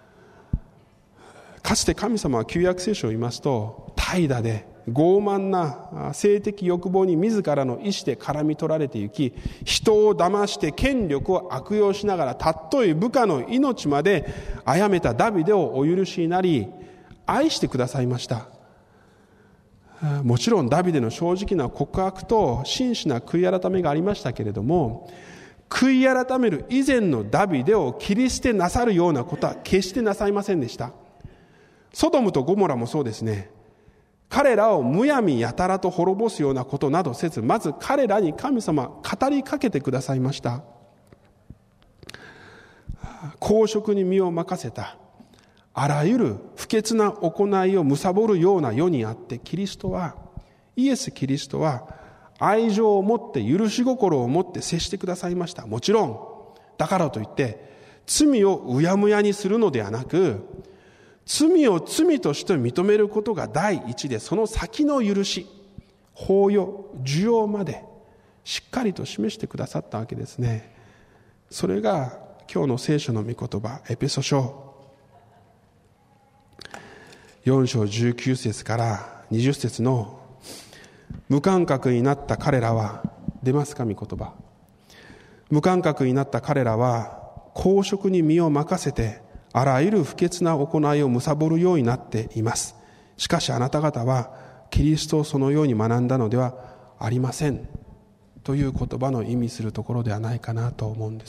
かつて神様は旧約聖書を見ますと、怠惰で傲慢な性的欲望に自らの意志で絡み取られていき、人を騙して権力を悪用しながら、たとえ部下の命まで殺めたダビデをお許しになり、愛してくださいました。もちろんダビデの正直な告白と真摯な悔い改めがありましたけれども、悔い改める以前のダビデを切り捨てなさるようなことは決してなさいませんでした。ソドムとゴモラもそうですね。彼らをむやみやたらと滅ぼすようなことなどせず、まず彼らに神様は語りかけてくださいました。公職に身を任せたあらゆる不潔な行いを貪るような世にあって、イエス・キリストは愛情を持って許し心を持って接してくださいました。もちろんだからといって罪をうやむやにするのではなく、罪を罪として認めることが第一で、その先の許し、包容、受容までしっかりと示してくださったわけですね。それが今日の聖書の御言葉、エペソ書4章19節から20節の無感覚になった彼らは、出ますか御言葉。無感覚になった彼らは公職に身を任せてあらゆる不潔な行いを貪るようになっています。しかしあなた方はキリストをそのように学んだのではありません、という言葉の意味するところではないかなと思うんです。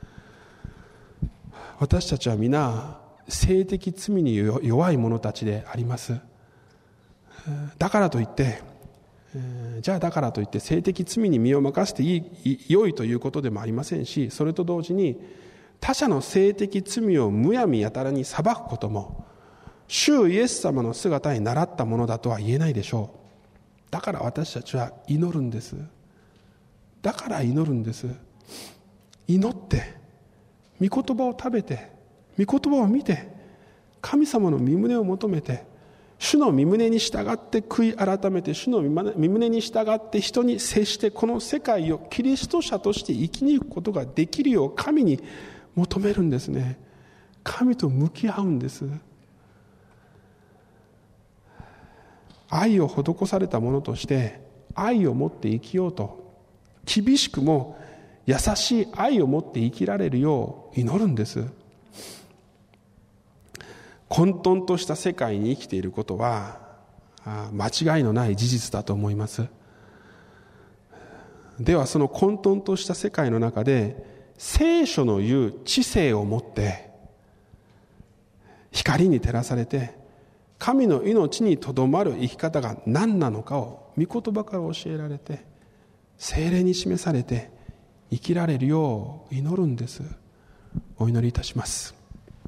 私たちは皆性的罪に弱い者たちであります。だからといって性的罪に身を任せて良いということでもありませんし、それと同時に他者の性的罪をむやみやたらに裁くことも主イエス様の姿に倣ったものだとは言えないでしょう。だから私たちは祈るんです。祈って御言葉を食べて、御言葉を見て、神様の御胸を求めて、主の御胸に従って悔い改めて、主の御胸に従って人に接して、この世界をキリスト者として生き抜くことができるよう神に求めるんですね。神と向き合うんです。愛を施されたものとして愛を持って生きようと、厳しくも優しい愛を持って生きられるよう祈るんです。混沌とした世界に生きていることは間違いのない事実だと思います。ではその混沌とした世界の中で、聖書の言う知性を持って光に照らされて、神の命にとどまる生き方が何なのかを御言葉から教えられて、聖霊に示されて生きられるよう祈るんです。お祈りいたします。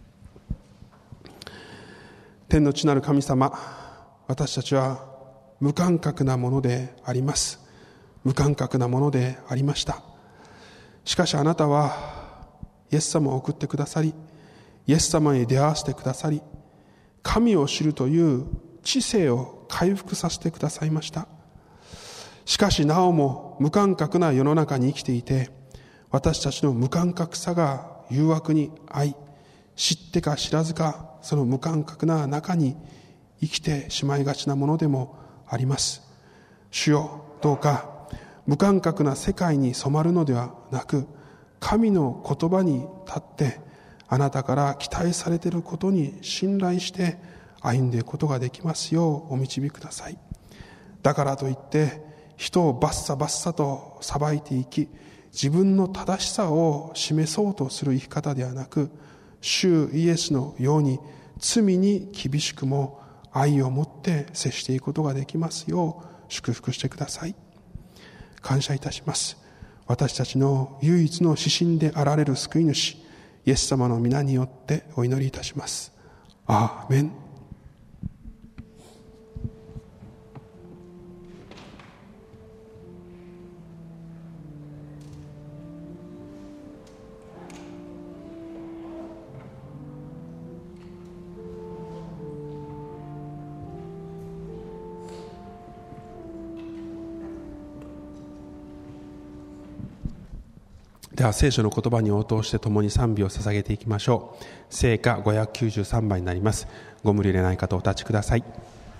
天の地なる神様、私たちは無感覚なものであります。無感覚なものでありました。しかしあなたはイエス様を送ってくださり、イエス様に出会わせてくださり、神を知るという知性を回復させてくださいました。しかしなおも無感覚な世の中に生きていて、私たちの無感覚さが誘惑に遭い、知ってか知らずかその無感覚な中に生きてしまいがちなものでもあります。主よ、どうか無感覚な世界に染まるのではなく、神の言葉に立ってあなたから期待されていることに信頼して歩んでいくことができますようお導きください。だからといって人をバッサバッサと裁いていき、自分の正しさを示そうとする生き方ではなく、主イエスのように罪に厳しくも愛を持って接していくことができますよう祝福してください。感謝いたします。私たちの唯一の指針であられる救い主イエス様の皆によってお祈りいたします。アーメン。 では聖書の言葉に応答して共に賛美を捧げていきましょう。聖歌593番になります。ご無理でない方お立ちください。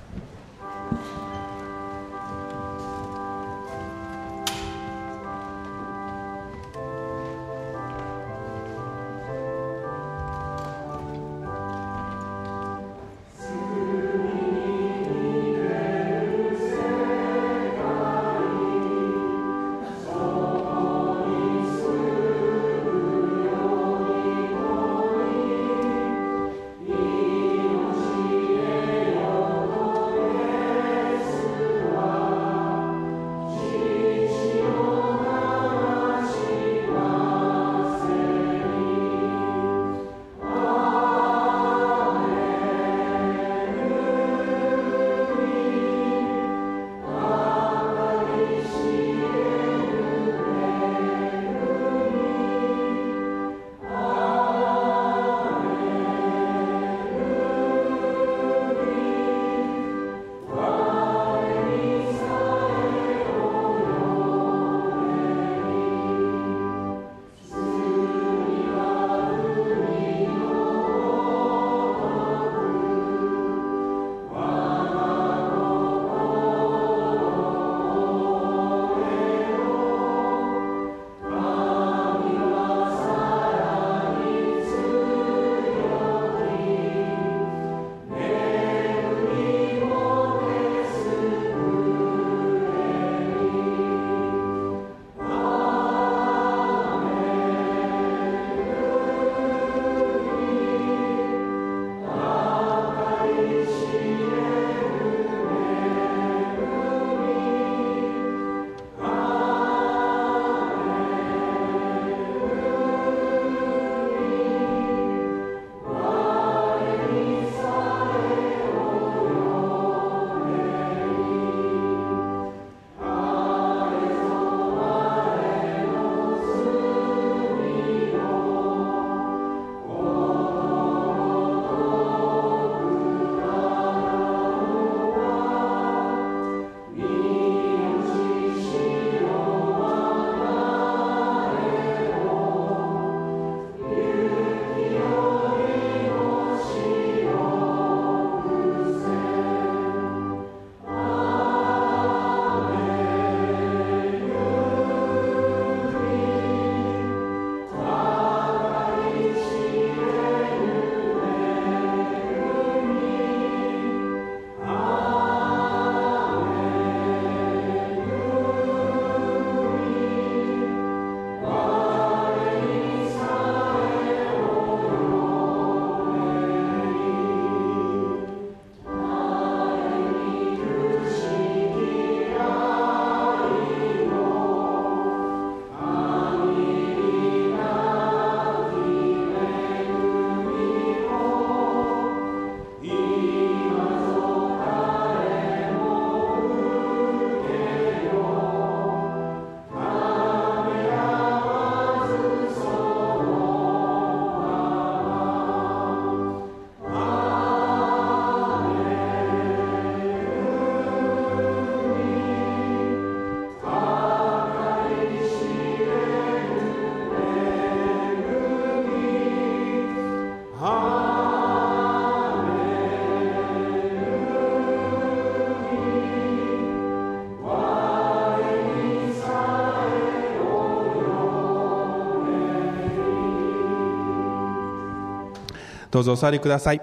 どうぞお座りください。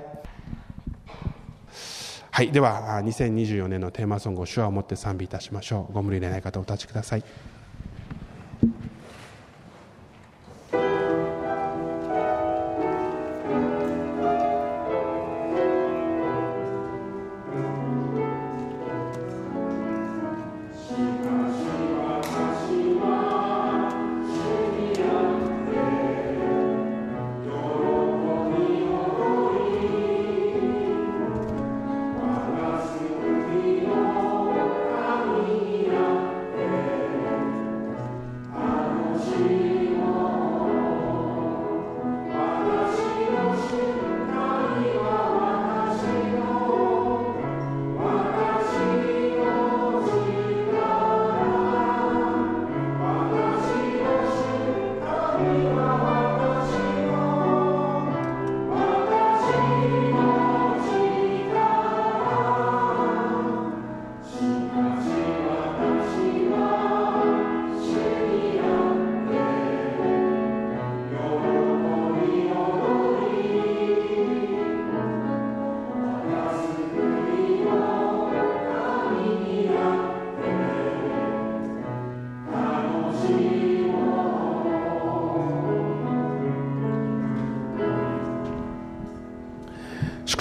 はい、では2024年のテーマソングを手話を持って賛美いたしましょう。ご無理でない方お立ちください。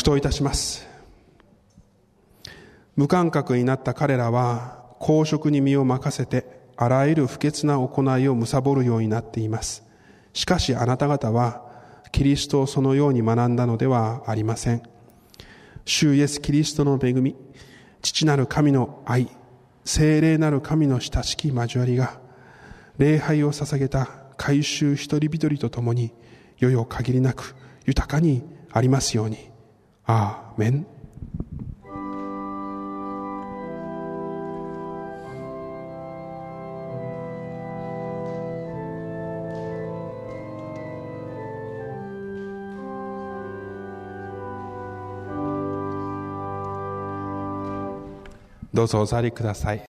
祝祷いたします。無感覚になった彼らは公職に身を任せてあらゆる不潔な行いを貪るようになっています。しかしあなた方はキリストをそのように学んだのではありません。主イエスキリストの恵み、父なる神の愛、聖霊なる神の親しき交わりが、礼拝を捧げた改宗一人一人とともに、よよ限りなく豊かにありますように。アーメン。どうぞお座りください。